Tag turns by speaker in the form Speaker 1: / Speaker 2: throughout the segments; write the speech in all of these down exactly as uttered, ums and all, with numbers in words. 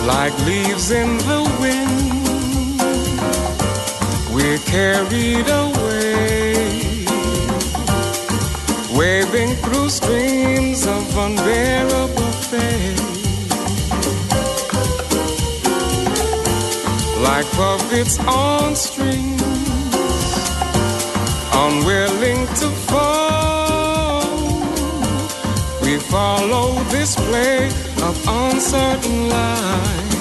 Speaker 1: like leaves in the wind, we're carried away, waving through streams of unbearable pain, like puppets on strings, unwilling to fall. We follow this play of uncertain lines.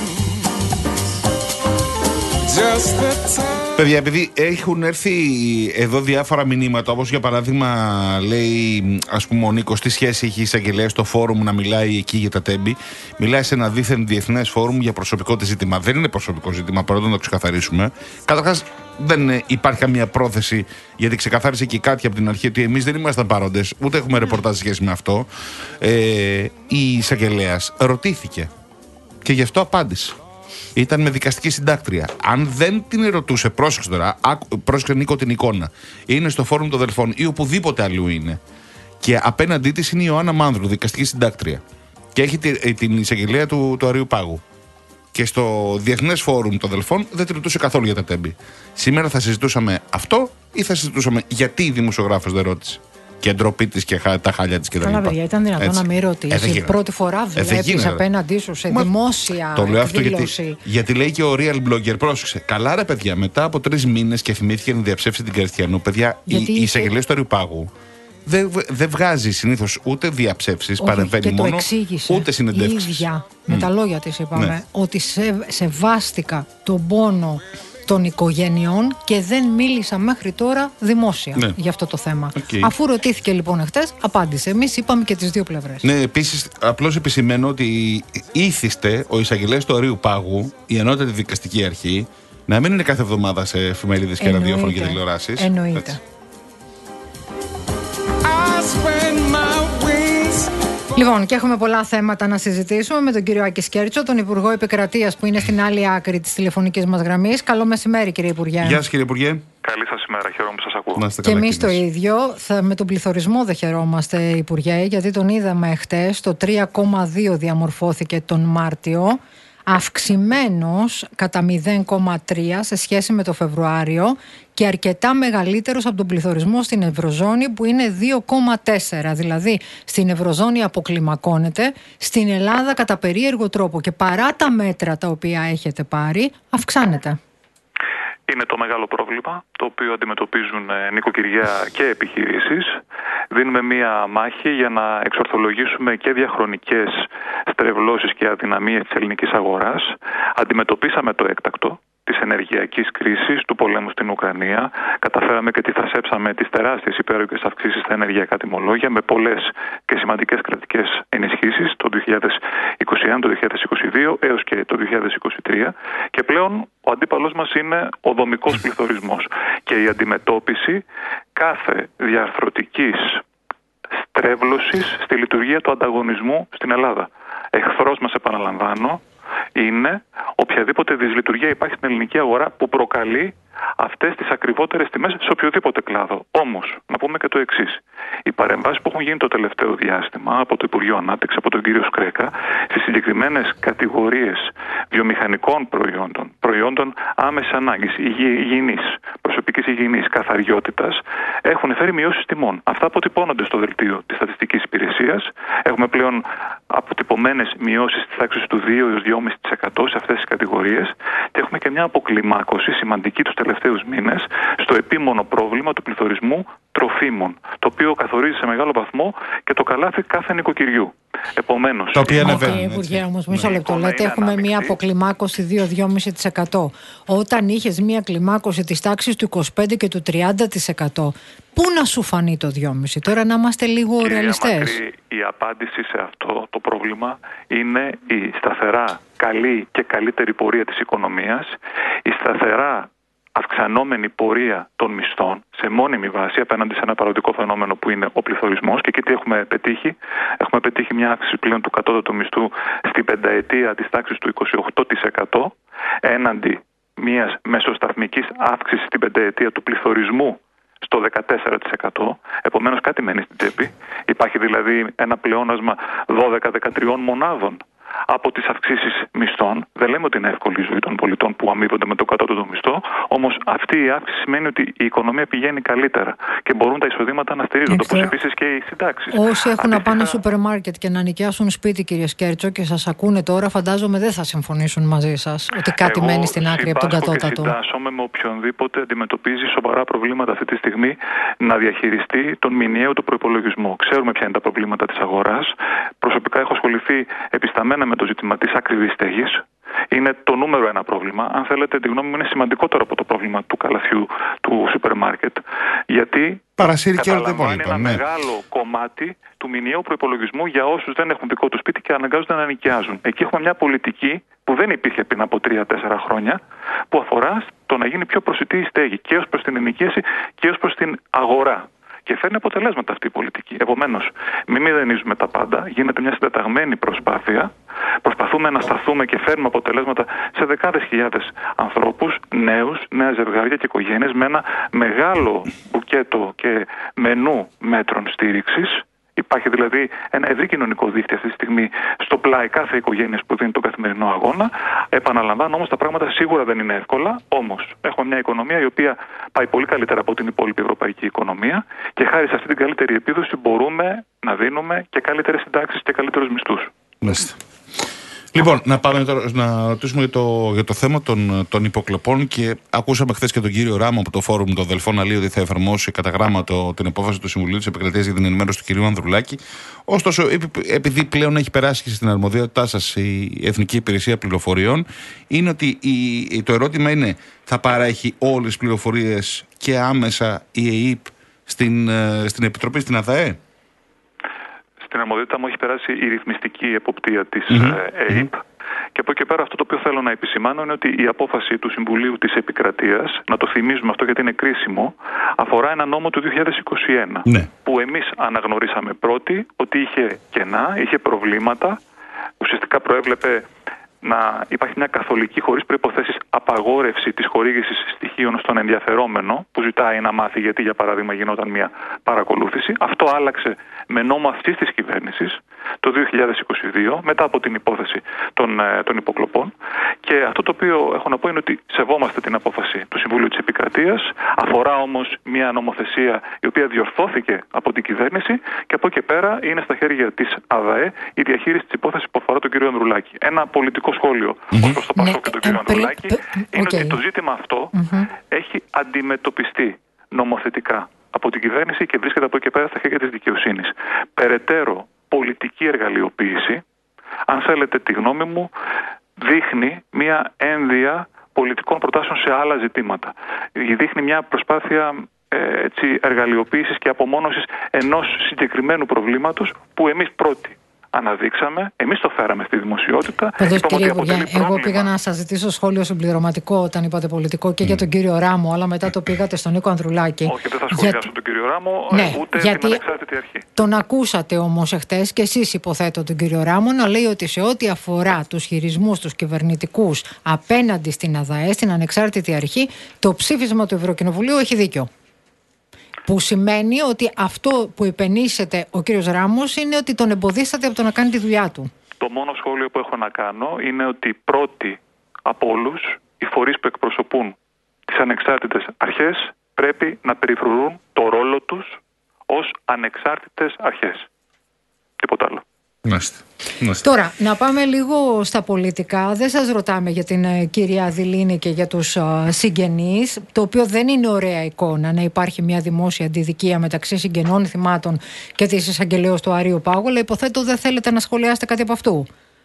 Speaker 1: Just the time.
Speaker 2: Παιδιά, επειδή έχουν έρθει εδώ διάφορα μηνύματα, όπως για παράδειγμα λέει, ας πούμε, ο Νίκος, τι σχέση έχει η εισαγγελέα στο φόρουμ να μιλάει εκεί για τα τέμπη. Μιλάει σε ένα δίθεν διεθνές φόρουμ για προσωπικό της ζήτημα. Δεν είναι προσωπικό ζήτημα, πρώτον να το ξεκαθαρίσουμε. Καταρχάς, δεν υπάρχει καμία πρόθεση, γιατί ξεκαθάρισε και κάτι από την αρχή ότι εμείς δεν ήμασταν παρόντες, ούτε έχουμε ρεπορτάζ σχέση με αυτό. Ε, η εισαγγελέας ρωτήθηκε και γι' αυτό απάντησε. Ήταν με δικαστική συντάκτρια. Αν δεν την ρωτούσε, πρόσεξε τώρα, πρόσεξε Νίκο την εικόνα. Είναι στο φόρουμ των Δελφών ή οπουδήποτε αλλού είναι. Και απέναντί της είναι η Ιωάννα Μάνδρου, δικαστική συντάκτρια. Και έχει την εισαγγελέα του, του Αρείου Πάγου. Και στο Διεθνές Φόρουμ των Δελφών δεν τη ρωτούσε καθόλου για τα τέμπη. Σήμερα θα συζητούσαμε αυτό ή θα συζητούσαμε γιατί η δημοσιογράφος δεν ρώτησε. Και ντροπή της και τα χάλια της κτλ.
Speaker 3: Καλά, παιδιά, ήταν δυνατόν έτσι να μην ρωτήσει. Ε, πρώτη φορά βλέπεις απέναντί σου σε Μα, δημόσια
Speaker 2: το λέω
Speaker 3: εκδήλωση.
Speaker 2: Αυτό γιατί, γιατί λέει και ο real blogger, πρόσεξε. Καλά, ρε παιδιά, μετά από τρεις μήνες και θυμήθηκε να διαψεύσει την Καριστιανού, παιδιά, γιατί η εισαγγελία του Αρείου Πάγου δεν δε βγάζει συνήθως ούτε διαψεύσεις, παρεμβαίνει μόνο, ούτε συνεντεύξεις.
Speaker 3: Η ίδια, mm. με τα λόγια της είπαμε, ναι. ότι σε, σεβάστηκα τον πόνο των οικογενειών και δεν μίλησα μέχρι τώρα δημόσια ναι. για αυτό το θέμα. Okay. Αφού ρωτήθηκε λοιπόν εχθές, απάντησε. Εμείς είπαμε και τις δύο πλευρές.
Speaker 2: Ναι, επίσης, απλώς επισημαίνω ότι ήθιστε ο εισαγγελέας του Αρείου Πάγου, η ανώτατη δικαστική αρχή, να μην είναι κάθε εβδομάδα σε εφημερίδες και ραδιόφωνο και τηλεοράσεις.
Speaker 3: Εννοείται.
Speaker 2: Έτσι.
Speaker 3: Λοιπόν, και έχουμε πολλά θέματα να συζητήσουμε με τον κύριο Άκη Σκέρτσο, τον Υπουργό Επικρατείας που είναι στην άλλη άκρη της τηλεφωνικής μας γραμμής. Καλό μεσημέρι, κύριε Υπουργέ.
Speaker 2: Γεια σας, κύριε Υπουργέ.
Speaker 4: Καλή σας ημέρα, χαίρομαι που σας ακούω.
Speaker 3: Και εμείς το ίδιο. Θα, με τον πληθωρισμό δεν χαιρόμαστε, Υπουργέ, γιατί τον είδαμε χτες. Το τρία κόμμα δύο διαμορφώθηκε τον Μάρτιο, αυξημένος κατά μηδέν κόμμα τρία σε σχέση με το Φεβρουάριο και αρκετά μεγαλύτερος από τον πληθωρισμό στην Ευρωζώνη που είναι δύο κόμμα τέσσερα. Δηλαδή στην Ευρωζώνη αποκλιμακώνεται, στην Ελλάδα κατά περίεργο τρόπο και παρά τα μέτρα τα οποία έχετε πάρει αυξάνεται.
Speaker 4: Είναι το μεγάλο πρόβλημα το οποίο αντιμετωπίζουν νοικοκυριά και επιχειρήσεις. Δίνουμε μία μάχη για να εξορθολογήσουμε και διαχρονικές στρεβλώσεις και αδυναμίες της ελληνικής αγοράς. Αντιμετωπίσαμε το έκτακτο της ενεργειακής κρίσης, του πολέμου στην Ουκρανία. Καταφέραμε και τυθασέψαμε τις τεράστιες υπέρογγες αυξήσεις στα ενεργειακά τιμολόγια με πολλές και σημαντικές κρατικές ενισχύσεις το δύο χιλιάδες είκοσι ένα, το δύο χιλιάδες είκοσι δύο έως και το δύο χιλιάδες είκοσι τρία και πλέον ο αντίπαλος μας είναι ο δομικός πληθωρισμός και η αντιμετώπιση κάθε διαρθρωτικής στρέβλωσης στη λειτουργία του ανταγωνισμού στην Ελλάδα. Εχθρός μας, επαναλαμβάνω, είναι οποιαδήποτε δυσλειτουργία υπάρχει στην ελληνική αγορά που προκαλεί αυτές τις ακριβότερες τιμές σε οποιοδήποτε κλάδο. Όμως, να πούμε και το εξής. Οι παρεμβάσεις που έχουν γίνει το τελευταίο διάστημα από το Υπουργείο Ανάπτυξη, από τον κύριο Σκρέκα, στις συγκεκριμένες κατηγορίες βιομηχανικών προϊόντων, προϊόντων άμεσης ανάγκης, υγιεινής, προσωπικής υγιεινής, καθαριότητας, έχουν φέρει μειώσεις τιμών. Αυτά αποτυπώνονται στο δελτίο της Στατιστικής Υπηρεσίας. Έχουμε πλέον αποτυπωμένες μειώσεις της τάξης του δύο έως δύο κόμμα πέντε τοις εκατό σε αυτές τις κατηγορίες και έχουμε και μια αποκλιμάκωση σημαντική τους τελευταίους μήνες στο επίμονο πρόβλημα του πληθωρισμού τροφίμων, το οποίο καθορίζει σε μεγάλο βαθμό και το καλάθι κάθε νοικοκυριού. Επομένως,
Speaker 2: το οποίο ανεβαίνει.
Speaker 3: Κύριε Υπουργέ, όμως, μισό λεπτό. Λέτε, έχουμε μια αποκλιμάκωση δύο με δύο κόμμα πέντε τοις εκατό. Όταν είχες μια κλιμάκωση της τάξης του είκοσι πέντε τοις εκατό και του τριάντα τοις εκατό, πού να σου φανεί το δύο κόμμα πέντε τοις εκατό? Τώρα να είμαστε λίγο ρεαλιστές.
Speaker 4: Μακρύ, η απάντηση σε αυτό το πρόβλημα είναι η σταθερά καλή και καλύτερη πορεία της οικονομίας, η σταθερά αυξανόμενη πορεία των μισθών σε μόνιμη βάση απέναντι σε ένα παροδικό φαινόμενο που είναι ο πληθωρισμός. Και εκεί τι έχουμε πετύχει? Έχουμε πετύχει μια αύξηση πλέον του κατώτατου μισθού στην πενταετία της τάξης του είκοσι οκτώ τοις εκατό έναντι μιας μεσοσταθμικής αύξησης στην πενταετία του πληθωρισμού στο δεκατέσσερα τοις εκατό. Επομένως κάτι μένει στην τσέπη. Υπάρχει δηλαδή ένα πλεόνασμα δώδεκα με δεκατρία μονάδων από τις αυξήσεις μισθών. Δεν λέμε ότι είναι εύκολη η ζωή των πολιτών που αμείβονται με το κατώτατο μισθό, όμως αυτή η αύξηση σημαίνει ότι η οικονομία πηγαίνει καλύτερα και μπορούν τα εισοδήματα να στηρίζονται, όπως επίσης και οι συντάξεις.
Speaker 3: Όσοι έχουν
Speaker 4: Αντίστοιχα...
Speaker 3: να πάνε σούπερ μάρκετ και να νοικιάσουν σπίτι, κύριε Σκέρτσο, και σας ακούνε τώρα, φαντάζομαι δεν θα συμφωνήσουν μαζί σας ότι κάτι
Speaker 4: Εγώ
Speaker 3: μένει στην άκρη από τον κατώτατο.
Speaker 4: Εγώ συντάσσομαι με οποιονδήποτε αντιμετωπίζει σοβαρά προβλήματα αυτή τη στιγμή να διαχειριστεί τον μηνιαίο του προϋπολογισμό. Ξέρουμε ποια είναι τα προβλήματα της αγοράς. Προσωπικά έχω ασχοληθεί επισταμμένα με το ζήτημα της ακριβής στέγης. Είναι το νούμερο ένα πρόβλημα. Αν θέλετε, τη γνώμη μου, είναι σημαντικότερο από το πρόβλημα του καλαθιού του σούπερ μάρκετ. Γιατί καταλαμβάνει ένα ναι. μεγάλο κομμάτι του μηνιαίου προϋπολογισμού για όσους δεν έχουν δικό του σπίτι και αναγκάζονται να νοικιάζουν. Εκεί έχουμε μια πολιτική που δεν υπήρχε πριν από τρία τέσσερα χρόνια, που αφορά το να γίνει πιο προσιτή η στέγη και ως προς την ενοικίαση και ως προς την αγορά. Και φέρνει αποτελέσματα αυτή η πολιτική. Επομένως, μην μηδενίζουμε τα πάντα. Γίνεται μια συντεταγμένη προσπάθεια. Προσπαθούμε να σταθούμε και φέρνουμε αποτελέσματα σε δεκάδες χιλιάδες ανθρώπους, νέους, νέα ζευγάρια και οικογένειες, με ένα μεγάλο μπουκέτο και μενού μέτρων στήριξης. Υπάρχει δηλαδή ένα ευρύ κοινωνικό δίκτυο αυτή τη στιγμή στο πλάι κάθε οικογένεια που δίνει τον καθημερινό αγώνα. Επαναλαμβάνω, όμως τα πράγματα σίγουρα δεν είναι εύκολα. Όμως έχουμε μια οικονομία η οποία πάει πολύ καλύτερα από την υπόλοιπη ευρωπαϊκή οικονομία και χάρη σε αυτή την καλύτερη επίδοση μπορούμε να δίνουμε και καλύτερες συντάξεις και καλύτερους μισθούς.
Speaker 2: Μάλιστα. Λοιπόν, να πάμε τώρα να ρωτήσουμε για το, για το θέμα των, των υποκλοπών και ακούσαμε χθες και τον κύριο Ράμο από το Φόρουμ των Δελφών να λέει ότι θα εφαρμόσει κατά γράμμα το, την απόφαση του Συμβουλίου της Επικρατείας για την ενημέρωση του κυρίου Ανδρουλάκη. Ωστόσο, επειδή πλέον έχει περάσει και στην αρμοδιότητά σας η Εθνική Υπηρεσία Πληροφοριών, είναι ότι η, το ερώτημα είναι, θα παρέχει όλες τις πληροφορίες και άμεσα η ΕΕΠ στην, στην Επιτροπή, στην ΑΔΑΕ?
Speaker 4: Στην αρμοδιότητα μου έχει περάσει η ρυθμιστική εποπτεία της mm-hmm. ΕΕΠ. Mm-hmm. Και από εκεί πέρα αυτό το οποίο θέλω να επισημάνω είναι ότι η απόφαση του Συμβουλίου της Επικρατείας, να το θυμίζουμε αυτό γιατί είναι κρίσιμο, αφορά ένα νόμο του δύο χιλιάδες είκοσι ένα. Ναι. Που εμείς αναγνωρίσαμε πρώτοι ότι είχε κενά, είχε προβλήματα, ουσιαστικά προέβλεπε να υπάρχει μια καθολική χωρίς προϋποθέσεις απαγόρευση της χορήγησης στοιχείων στον ενδιαφερόμενο που ζητάει να μάθει γιατί για παράδειγμα γινόταν μια παρακολούθηση. Αυτό άλλαξε με νόμο αυτής της κυβέρνησης το δύο χιλιάδες είκοσι δύο μετά από την υπόθεση των, των υποκλοπών, και αυτό το οποίο έχω να πω είναι ότι σεβόμαστε την απόφαση του Συμβουλίου της Επικρατείας, αφορά όμως μια νομοθεσία η οποία διορθώθηκε από την κυβέρνηση και από εκεί πέρα είναι στα χέρια της ΑΔΑΕ η διαχείριση της υπόθεσης που αφορά τον κύριο Ανδρουλάκη. Ένα πολιτικό σχόλιο mm-hmm. ως προς το Πασόκ και τον κύριο Ανδρουλάκη είναι okay. ότι το ζήτημα αυτό mm-hmm. έχει αντιμετωπιστεί νομοθετικά από την κυβέρνηση και βρίσκεται από εκεί πέρα στα χέρια της δικαιοσύνης. Περαιτέρω πολιτική εργαλειοποίηση, αν θέλετε τη γνώμη μου, δείχνει μια ένδυα πολιτικών προτάσεων σε άλλα ζητήματα. Δείχνει μια προσπάθεια ε, έτσι, εργαλειοποίησης και απομόνωσης ενός συγκεκριμένου προβλήματος που εμείς πρώτοι αναδείξαμε, εμείς το φέραμε στη δημοσιότητα.
Speaker 3: Πάντως, κύριε Υπουργέ, εγώ πήγα να σας ζητήσω σχόλιο συμπληρωματικό όταν είπατε πολιτικό και mm. για τον κύριο Ράμο, αλλά μετά το πήγατε στον Νίκο Ανδρουλάκη.
Speaker 4: Όχι, δεν θα σχολιάσω για... τον κύριο Ράμο,
Speaker 3: ναι,
Speaker 4: ούτε
Speaker 3: γιατί
Speaker 4: την ανεξάρτητη αρχή.
Speaker 3: Τον ακούσατε όμως εχθές και εσείς, υποθέτω, τον κύριο Ράμο να λέει ότι σε ό,τι αφορά τους χειρισμούς τους κυβερνητικούς απέναντι στην ΑΔΑΕ, στην ανεξάρτητη αρχή, το ψήφισμα του Ευρωκοινοβουλίου έχει δίκιο. Που σημαίνει ότι αυτό που υπενήσεται ο κύριος Ράμος είναι ότι τον εμποδίσατε από το να κάνει τη δουλειά του.
Speaker 4: Το μόνο σχόλιο που έχω να κάνω είναι ότι πρώτοι από όλους οι φορείς που εκπροσωπούν τις ανεξάρτητες αρχές πρέπει να περιφρουρούν το ρόλο τους ως ανεξάρτητες αρχές. Τίποτα άλλο.
Speaker 2: Μάλιστα.
Speaker 3: Τώρα, να πάμε λίγο στα πολιτικά. Δεν σας ρωτάμε για την uh, κυρία Δηλήνη και για τους uh, συγγενείς, το οποίο δεν είναι ωραία εικόνα να υπάρχει μια δημόσια αντιδικία μεταξύ συγγενών θυμάτων και της εισαγγελέως του Αρείου Πάγου, αλλά υποθέτω δεν θέλετε να σχολιάσετε κάτι από αυτού.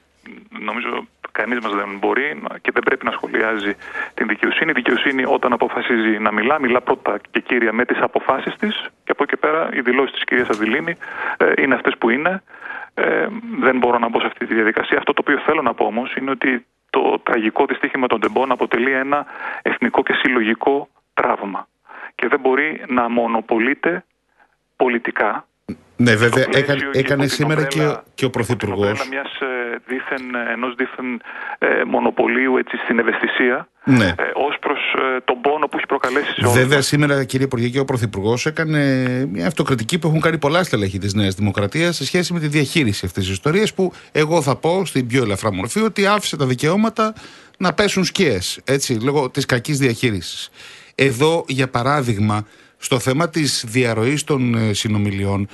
Speaker 4: Νομίζω κανείς μας δεν μπορεί και δεν πρέπει να σχολιάζει την δικαιοσύνη. Η δικαιοσύνη όταν αποφασίζει να μιλά, μιλά πρώτα και κύρια με τις αποφάσεις της και από εκεί πέρα οι δηλώσεις της κυρίας Δηλήνη ε, είναι αυτές που είναι. Ε, δεν μπορώ να μπω σε αυτή τη διαδικασία. Αυτό το οποίο θέλω να πω όμως είναι ότι το τραγικό δυστύχημα των τεμπών αποτελεί ένα εθνικό και συλλογικό τραύμα και δεν μπορεί να μονοπολείται πολιτικά
Speaker 2: Ναι, βέβαια, έκανε, έκανε σήμερα και, ο, και ο Πρωθυπουργός.
Speaker 4: Μιας, δίθεν, ενός δίθεν ε, μονοπωλίου έτσι, στην ευαισθησία,
Speaker 2: ναι.
Speaker 4: ε, ως προς ε, τον πόνο που έχει προκαλέσει σε όλους.
Speaker 2: Βέβαια, σήμερα, κύριε Υπουργέ, και ο Πρωθυπουργός έκανε μια αυτοκριτική που έχουν κάνει πολλά στελέχη της Νέας Δημοκρατίας σε σχέση με τη διαχείριση αυτής της ιστορίας, που εγώ θα πω στην πιο ελαφρά μορφή ότι άφησε τα δικαιώματα να πέσουν σκιές, έτσι, λόγω της κακής διαχείρισης. Εδώ, για παράδειγμα, στο θέμα της διαρροής των ε, συνομιλιών,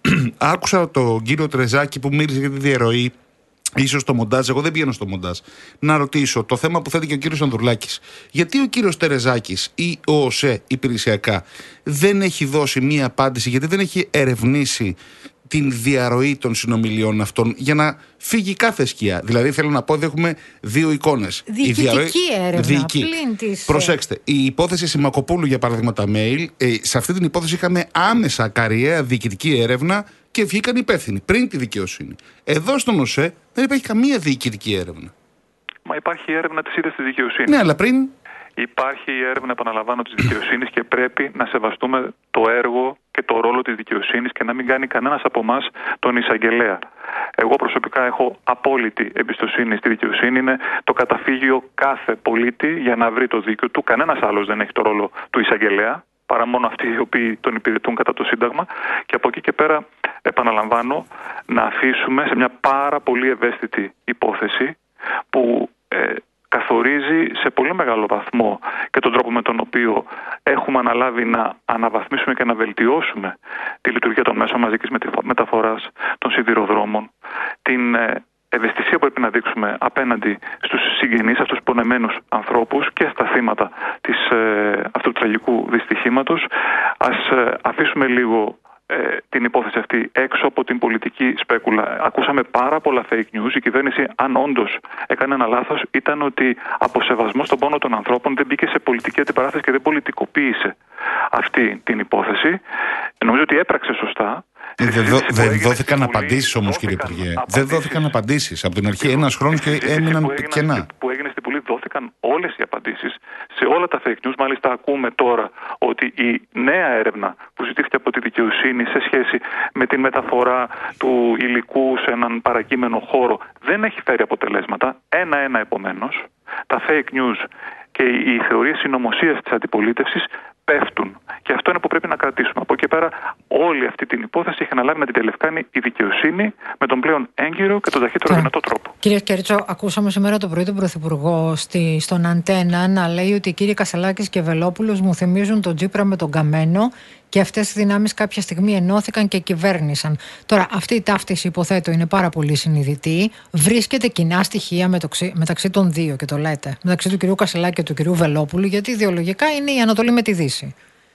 Speaker 2: άκουσα τον κύριο Τρεζάκη που μίλησε για τη διαρροή, ίσως στο μοντάζ, εγώ δεν πηγαίνω στο μοντάζ, να ρωτήσω το θέμα που θέτει και ο κύριος Ανδρουλάκης. Γιατί ο κύριος Τερεζάκης ή ο ΟΣΕ υπηρεσιακά δεν έχει δώσει μία απάντηση, γιατί δεν έχει ερευνήσει την διαρροή των συνομιλιών αυτών για να φύγει κάθε σκιά. Δηλαδή, θέλω να πω ότι έχουμε δύο εικόνες.
Speaker 3: Διοικητική διαρροή... έρευνα. Διοικη... Πλην της...
Speaker 2: Προσέξτε, η υπόθεση Σιμακοπούλου, για παράδειγμα, τα mail, ε, σε αυτή την υπόθεση είχαμε άμεσα καριέρα διοικητική έρευνα και βγήκαν υπεύθυνοι πριν τη δικαιοσύνη. Εδώ στον ΟΣΕ δεν υπάρχει καμία διοικητική έρευνα.
Speaker 4: Μα υπάρχει έρευνα της ίδιας της δικαιοσύνης.
Speaker 2: Ναι, αλλά πριν.
Speaker 4: Υπάρχει η έρευνα, επαναλαμβάνω, της δικαιοσύνης και πρέπει να σεβαστούμε το έργο και το ρόλο της δικαιοσύνης και να μην κάνει κανένας από εμάς τον εισαγγελέα. Εγώ προσωπικά έχω απόλυτη εμπιστοσύνη στη δικαιοσύνη. Είναι το καταφύγιο κάθε πολίτη για να βρει το δίκιο του. Κανένας άλλος δεν έχει το ρόλο του εισαγγελέα, παρά μόνο αυτοί οι οποίοι τον υπηρετούν κατά το Σύνταγμα. Και από εκεί και πέρα, επαναλαμβάνω, να αφήσουμε σε μια πάρα πολύ ευαίσθητη υπόθεση που ε, καθορίζει σε πολύ μεγάλο βαθμό και τον τρόπο με τον οποίο έχουμε αναλάβει να αναβαθμίσουμε και να βελτιώσουμε τη λειτουργία των μέσων μαζικής μεταφοράς, των σιδηροδρόμων, την ευαισθησία που πρέπει να δείξουμε απέναντι στους συγγενείς, αυτούς τους πονεμένους ανθρώπους και στα θύματα της, αυτού του τραγικού δυστυχήματος. Ας αφήσουμε λίγο την υπόθεση αυτή έξω από την πολιτική σπέκουλα. Ακούσαμε πάρα πολλά fake news. Η κυβέρνηση, αν όντως έκανε ένα λάθος, ήταν ότι από σεβασμό στον πόνο των ανθρώπων δεν μπήκε σε πολιτική αντιπαράθεση και δεν πολιτικοποίησε αυτή την υπόθεση. Νομίζω ότι έπραξε σωστά.
Speaker 2: Δεν δο, δε δόθηκαν απαντήσεις όμως, κύριε Υπουργέ. Δεν δόθηκαν απαντήσεις. Από την αρχή ένας χρόνος και έμειναν κενά.
Speaker 4: Που έγινε στην Βουλή δόθηκαν όλες οι απαντήσεις σε όλα τα fake news. Μάλιστα ακούμε τώρα ότι η νέα έρευνα που ζητήθηκε από τη δικαιοσύνη σε σχέση με την μεταφορά του υλικού σε έναν παρακείμενο χώρο δεν έχει φέρει αποτελέσματα. Ένα-ένα επομένως. Τα fake news και οι θεωρίες συνωμοσίας της αντιπολίτευσης πέφτουν. Και αυτό είναι που πρέπει να κρατήσουμε. Από εκεί πέρα, όλη αυτή την υπόθεση έχει αναλάβει να την τελευκάνει η δικαιοσύνη με τον πλέον έγκυρο και τον ταχύτερο δυνατό τρόπο.
Speaker 3: Κύριε Κέριτσο, ακούσαμε σήμερα το πρωί τον Πρωθυπουργό στη, στον Αντένα να λέει ότι οι κύριοι Κασελάκης και Βελόπουλος μου θυμίζουν τον Τσίπρα με τον Καμένο και αυτές οι δυνάμεις κάποια στιγμή ενώθηκαν και κυβέρνησαν. Τώρα, αυτή η ταύτιση, υποθέτω, είναι πάρα πολύ συνειδητή. Βρίσκεται κοινά στοιχεία μεταξύ, μεταξύ των δύο, και το λέτε, μεταξύ του κυρίου Κασελάκη και του κυρίου Βελόπουλου, γιατί ιδεολογικά είναι η Ανατολή με τη Δύση.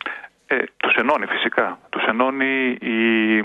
Speaker 4: Ε, τους ενώνει φυσικά. Τους ενώνει η,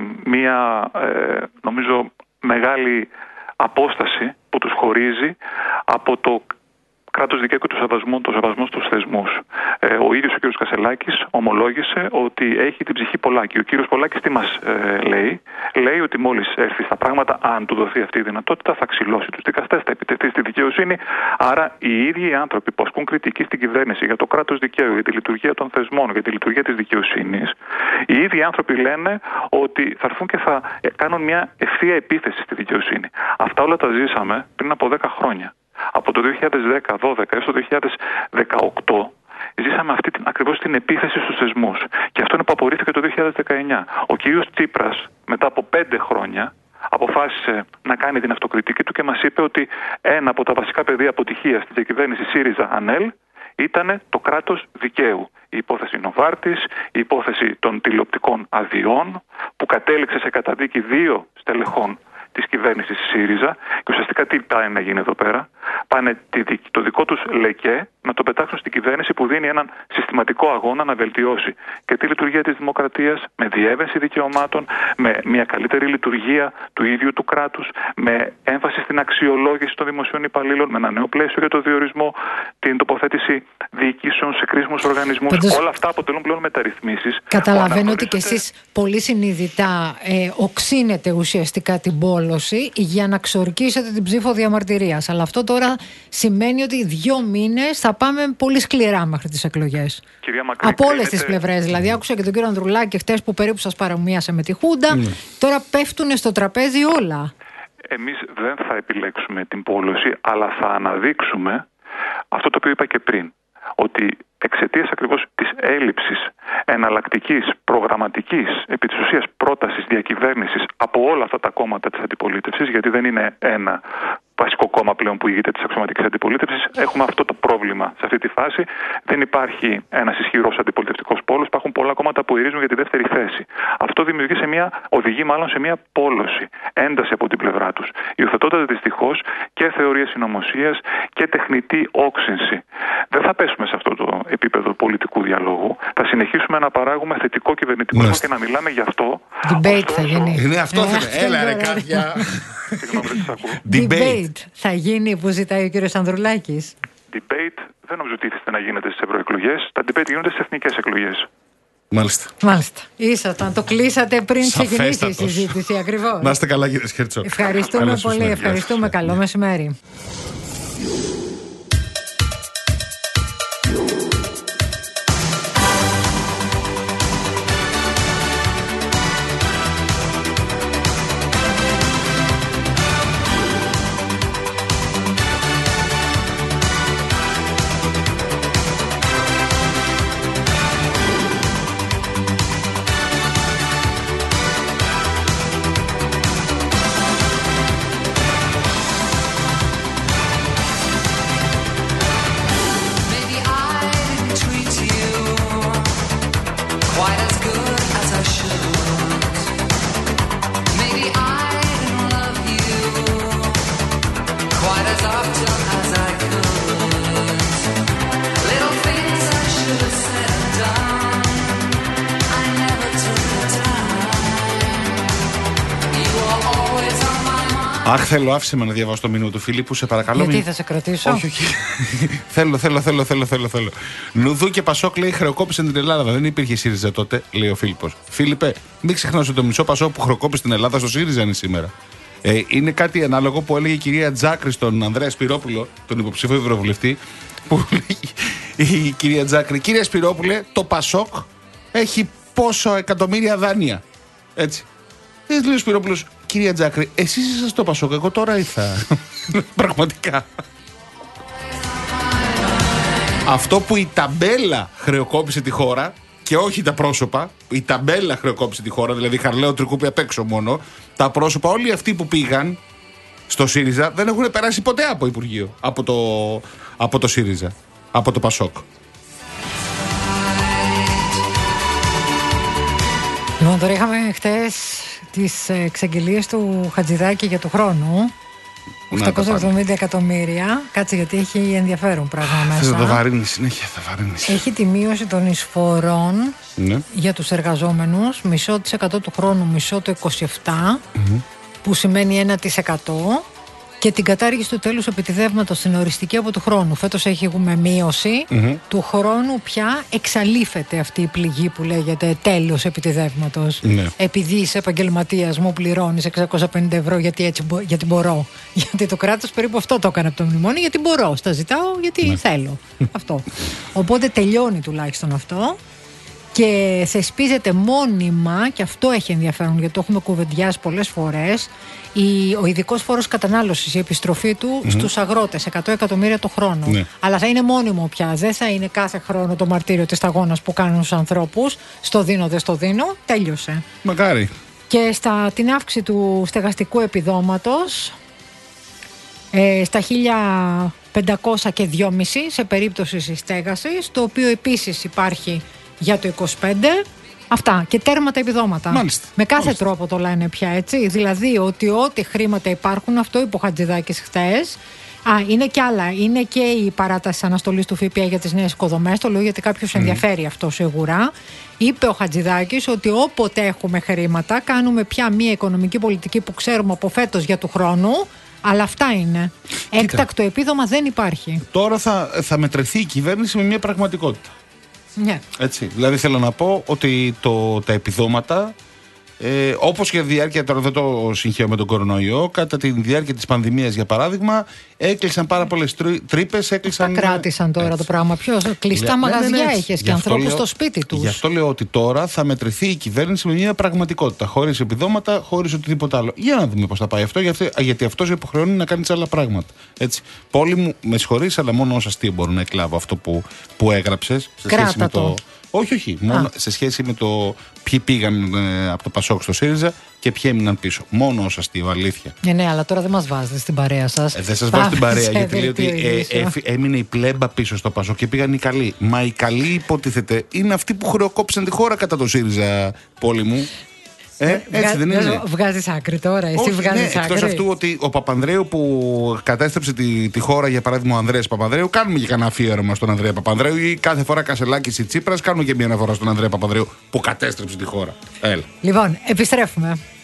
Speaker 4: μία, ε, νομίζω, μεγάλη απόσταση που τους χωρίζει από το κράτος δικαίου και το σεβασμό, το σεβασμό στους θεσμούς. Ε, ο ίδιος ο κύριος Κασελάκης ομολόγησε ότι έχει την ψυχή Πολάκη. Ο κύριος Πολάκης τι μας ε, λέει? Λέει ότι μόλις έρθει στα πράγματα, αν του δοθεί αυτή η δυνατότητα, θα ξυλώσει τους δικαστές, θα επιτεθεί στη δικαιοσύνη. Άρα οι ίδιοι οι άνθρωποι που ασκούν κριτική στην κυβέρνηση για το κράτος δικαίου, για τη λειτουργία των θεσμών, για τη λειτουργία της δικαιοσύνης, οι ίδιοι οι άνθρωποι λένε ότι θα έρθουν και θα κάνουν μια ευθεία επίθεση στη δικαιοσύνη. Αυτά όλα τα ζήσαμε πριν από δέκα χρόνια. Από το δύο χιλιάδες δέκα δώδεκα έως το δύο χιλιάδες δεκαοκτώ ζήσαμε αυτή την, ακριβώς την επίθεση στους θεσμούς. Και αυτό είναι που απορρίφθηκε το δύο χιλιάδες δεκαεννιά. Ο κύριος Τσίπρας μετά από πέντε χρόνια αποφάσισε να κάνει την αυτοκριτική του και μας είπε ότι ένα από τα βασικά πεδία αποτυχίας της διακυβέρνησης ΣΥΡΙΖΑ-ΑΝΕΛ ήταν το κράτος δικαίου. Η υπόθεση Νοβάρτης, η υπόθεση των τηλεοπτικών αδειών που κατέληξε σε καταδίκη δύο στελεχών της κυβέρνησης ΣΥΡΙΖΑ και ουσιαστικά τι πάνε να γίνει εδώ πέρα? Πάνε το δικό τους λεκέ να το πετάξουν στην κυβέρνηση που δίνει έναν συστηματικό αγώνα να βελτιώσει και τη λειτουργία της δημοκρατίας με διεύρυνση δικαιωμάτων, με μια καλύτερη λειτουργία του ίδιου του κράτους, με έμφαση στην αξιολόγηση των δημοσίων υπαλλήλων, με ένα νέο πλαίσιο για το διορισμό, την τοποθέτηση διοικήσεων σε κρίσιμους οργανισμούς. Πάντως, όλα αυτά αποτελούν πλέον μεταρρυθμίσεις.
Speaker 3: Καταλαβαίνω ότι και εσείς πολύ συνειδητά ε, οξύνετε ουσιαστικά την πόλωση για να ξορκίσετε την ψήφο διαμαρτυρίας. Αλλά αυτό τώρα σημαίνει ότι δύο μήνες θα πάμε πολύ σκληρά μέχρι τις εκλογές.
Speaker 4: Μακρύ,
Speaker 3: από όλες
Speaker 4: κρίνεται...
Speaker 3: τις πλευρές. Δηλαδή, άκουσα και τον κύριο Ανδρουλάκη χτες που περίπου σας παρομοίασε με τη Χούντα. Mm. Τώρα πέφτουν στο τραπέζι όλα.
Speaker 4: Εμείς δεν θα επιλέξουμε την πόλωση, αλλά θα αναδείξουμε αυτό το οποίο είπα και πριν. Ότι εξαιτίας ακριβώς της έλλειψης εναλλακτικής, προγραμματικής, επί της ουσίας πρότασης διακυβέρνησης από όλα αυτά τα κόμματα της αντιπολίτευσης, γιατί δεν είναι ένα βασικό κόμμα πλέον που ηγείται της αξιωματικής αντιπολίτευσης, έχουμε αυτό το πρόβλημα σε αυτή τη φάση. Δεν υπάρχει ένας ισχυρός αντιπολιτευτικός πόλος, υπάρχουν πολλά κόμματα που ηρίζουν για τη δεύτερη θέση. Αυτό δημιουργεί σε μια, οδηγεί μάλλον σε μια πόλωση, ένταση από την πλευρά τους. Υιοθετώντας δυστυχώς και θεωρίες συνωμοσίας και τεχνητή όξυνση. Δεν θα πέσουμε σε αυτό το επίπεδο πολιτικού διαλόγου. Θα συνεχίσουμε να παράγουμε θετικό κυβερνητικό έργο και να μιλάμε γι' αυτό.
Speaker 3: Debate θα γίνει.
Speaker 2: Είναι αυτό, έλα ρε κάποια.
Speaker 4: Συγγνώμη, δεν σας ακούω.
Speaker 3: Debate θα γίνει που ζητάει ο κύριος Ανδρουλάκης.
Speaker 4: Debate δεν νομίζω ότι ήθιστε να γίνεται στις ευρωεκλογές. Τα debate γίνονται στις εθνικές εκλογές.
Speaker 2: Μάλιστα.
Speaker 3: Μάλιστα. Ήσασταν, το κλείσατε πριν ξεκινήσει η συζήτηση, ακριβώς.
Speaker 2: Να είστε καλά, κύριε Σκερτσό.
Speaker 3: Ευχαριστούμε πολύ, ευχαριστούμε. Καλό μεσημέρι.
Speaker 2: Αχ, θέλω, άφησε με να διαβάσω το μήνυμα του Φίλιππου, σε παρακαλώ.
Speaker 3: Γιατί θα σε κρατήσω.
Speaker 2: Όχι, όχι. θέλω, θέλω, θέλω, θέλω, θέλω, θέλω. Νουδού και Πασόκ, λέει, χρεοκόπησε την Ελλάδα. Δεν υπήρχε ΣΥΡΙΖΑ τότε, λέει ο Φίλιππος. Φίλιππε, μην ξεχνάς ότι το μισό Πασόκ που χρεοκόπησε την Ελλάδα στο ΣΥΡΙΖΑ είναι σήμερα. Ε, είναι κάτι ανάλογο που έλεγε η κυρία Τζάκρη στον Ανδρέα Σπυρόπουλο, τον υποψήφιο ευρωβουλευτή, που λέει η κυρία Τζάκρη, κύριε Σπυρόπουλε, το Πασόκ έχει πόσο εκατομμύρια δάνεια. Έτσι. Έτσι λέει ο Σπυρόπουλος, κυρία Τζάκρη, εσείς είσαστε στο Πασόκ, εγώ τώρα ήρθα. Πραγματικά. Αυτό που η ταμπέλα χρεοκόπησε τη χώρα και όχι τα πρόσωπα, η ταμπέλα χρεοκόπησε τη χώρα, δηλαδή Χαρλαίο Τρικούπη απ' έξω μόνο, τα πρόσωπα, όλοι αυτοί που πήγαν στο ΣΥΡΙΖΑ δεν έχουν περάσει ποτέ από Υπουργείο, από το, από το ΣΥΡΙΖΑ, από το Πασόκ.
Speaker 3: Λοιπόν, τώρα είχαμε χτες τις εξαγγελίες του Χατζηδάκη για του χρόνου. οκτακόσια εβδομήντα εκατομμύρια. Κάτσε, γιατί έχει ενδιαφέρον πράγμα μέσα.
Speaker 2: Θα το βαρύνει συνέχεια, θα βαρύνει.
Speaker 3: Έχει τη μείωση των εισφορών, ναι, για τους εργαζόμενους. Μισό της εκατό του χρόνου, μισό το είκοσι επτά, mm-hmm. που σημαίνει ένα τοις εκατό. Και την κατάργηση του τέλους επιτιδεύματος στην οριστική από του χρόνου. Φέτος έχουμε μείωση. Mm-hmm. Του χρόνου πια εξαλείφεται αυτή η πληγή που λέγεται τέλος επιτιδεύματος. Mm-hmm. Επειδή είσαι επαγγελματίας, μου πληρώνεις εξακόσια πενήντα ευρώ γιατί, έτσι, γιατί μπορώ. Γιατί το κράτος περίπου αυτό το έκανε από το μνημόνιο. Γιατί μπορώ. Στα ζητάω γιατί mm-hmm. θέλω. Αυτό. Οπότε τελειώνει τουλάχιστον αυτό. Και θεσπίζεται μόνιμα, και αυτό έχει ενδιαφέρον γιατί το έχουμε κουβεντιάσει πολλές φορές, η, ο ειδικός φόρος κατανάλωσης, η επιστροφή του mm-hmm. στους αγρότες, εκατό εκατομμύρια το χρόνο. Ναι. Αλλά θα είναι μόνιμο πια, δεν θα είναι κάθε χρόνο το μαρτύριο της σταγόνας που κάνουν στους ανθρώπους, στο δίνω δεν στο δίνω, τέλειωσε.
Speaker 2: Μακάρι.
Speaker 3: Και στα, την αύξηση του στεγαστικού επιδόματος, ε, στα χίλια πεντακόσια και δυόμισι σε περίπτωση συστέγασης, το οποίο επίσης υπάρχει για το είκοσι πέντε. Αυτά. Και τέρμα τα επιδόματα.
Speaker 2: Μάλιστα.
Speaker 3: Με κάθε
Speaker 2: Μάλιστα.
Speaker 3: τρόπο το λένε πια, έτσι. Δηλαδή ότι ό,τι χρήματα υπάρχουν, αυτό είπε ο Χατζηδάκης χθες. Α, είναι και άλλα. Είναι και η παράταση αναστολής του ΦΠΑ για τις νέες οικοδομές. Το λέω γιατί κάποιους mm. ενδιαφέρει αυτό σίγουρα. Είπε ο Χατζηδάκης ότι όποτε έχουμε χρήματα, κάνουμε πια μια οικονομική πολιτική που ξέρουμε από φέτος για του χρόνου. Αλλά αυτά είναι. Κοίτα. Έκτακτο επίδομα δεν υπάρχει.
Speaker 2: Τώρα θα, θα μετρηθεί η κυβέρνηση με μια πραγματικότητα.
Speaker 3: Ναι.
Speaker 2: Έτσι. Δηλαδή θέλω να πω ότι το, τα επιδόματα Ε, όπως και διάρκεια, τώρα δεν το συγχαίω με τον κορονοϊό, κατά τη διάρκεια της πανδημίας για παράδειγμα, έκλεισαν πάρα πολλές τρύπες. Έκλεισαν...
Speaker 3: Τα κράτησαν τώρα έτσι το πράγμα. Ποιος, κλειστά
Speaker 2: ναι,
Speaker 3: μαγαζιά
Speaker 2: ναι, ναι,
Speaker 3: είχες και ανθρώπους λέω, στο σπίτι τους.
Speaker 2: Γι' αυτό λέω ότι τώρα θα μετρηθεί η κυβέρνηση με μια πραγματικότητα. Χωρίς επιδόματα, χωρίς οτιδήποτε άλλο. Για να δούμε πώς θα πάει αυτό, γιατί, γιατί αυτός υποχρεώνει να κάνει άλλα πράγματα. Έτσι. Πόλη μου, με συγχωρείς, αλλά μόνο ως αστείο μπορώ να εκλάβω αυτό που, που έγραψες.
Speaker 3: Κράτα με το.
Speaker 2: Όχι, όχι. Μόνο σε σχέση με το ποιοι πήγαν ε, από το Πασόκ στο ΣΥΡΙΖΑ και ποιοι έμειναν πίσω. Μόνο ως αστείο, αλήθεια.
Speaker 3: Ναι, ναι, αλλά τώρα δεν μας βάζετε στην παρέα σας.
Speaker 2: Ε, δεν σας βάζω στην παρέα, γιατί λέει ότι ε, ε, έμεινε η πλέμπα πίσω στο Πασόκ και πήγαν οι καλοί. Μα οι καλοί, υποτίθεται, είναι αυτοί που χρεοκόπησαν τη χώρα κατά το ΣΥΡΙΖΑ, Πόλη μου. Ε, έτσι δεν είναι.
Speaker 3: Βγάζεις άκρη τώρα, εσύ
Speaker 2: Όχι,
Speaker 3: βγάζεις
Speaker 2: ναι,
Speaker 3: άκρη.
Speaker 2: εκτός αυτού ότι ο Παπανδρέου που κατέστρεψε τη, τη χώρα, για παράδειγμα ο Ανδρέας Παπανδρέου, κάνουμε και κανένα αφιέρωμα στον Ανδρέα Παπανδρέου, ή κάθε φορά Κασελάκης ή Τσίπρας κάνουμε και μια αναφορά στον Ανδρέα Παπανδρέου που κατέστρεψε τη χώρα. Έλα.
Speaker 3: Λοιπόν, επιστρέφουμε.